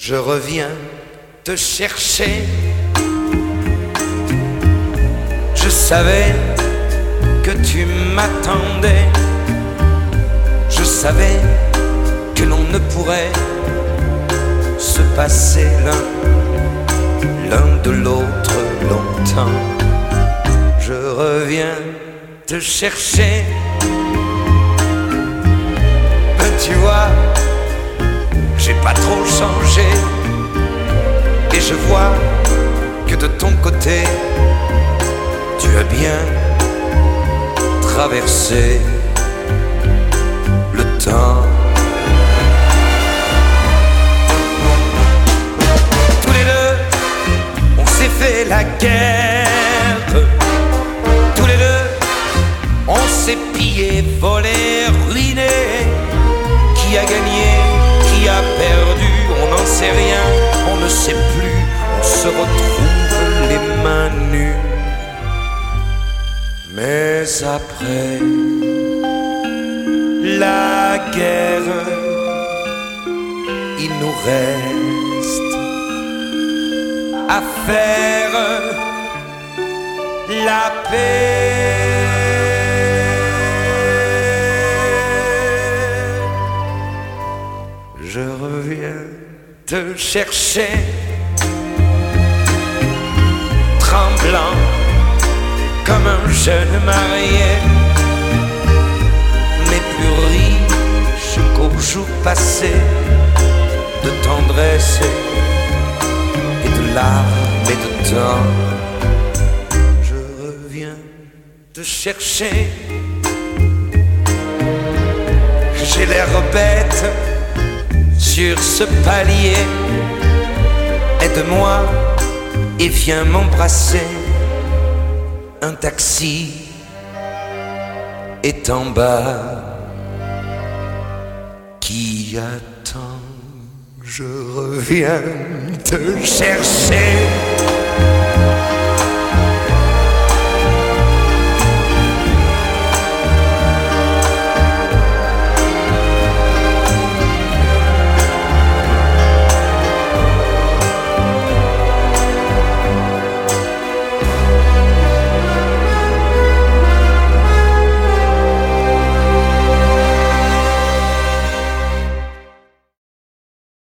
Je reviens te chercher. Je savais que tu m'attendais. Je savais que l'on ne pourrait se passer l'un de l'autre longtemps. Je reviens te chercher. Ben tu vois, j'ai pas trop changé. Et je vois que de ton côté, tu as bien traversé le temps. Tous les deux, on s'est fait la guerre. Tous les deux, on s'est pillé, volé, ruiné. Qui a gagné, qui a perdu, on n'en sait rien, on ne sait plus. On se retrouve les mains nues. Mais après la guerre, il nous reste à faire la paix. Je reviens te chercher, tremblant comme un jeune marié, mais plus riche qu'au jour passé, de tendresse et de larmes et de temps. Je reviens te chercher. J'ai l'air bête sur ce palier. Aide-moi et viens m'embrasser. Un taxi est en bas qui attend. Je reviens te chercher.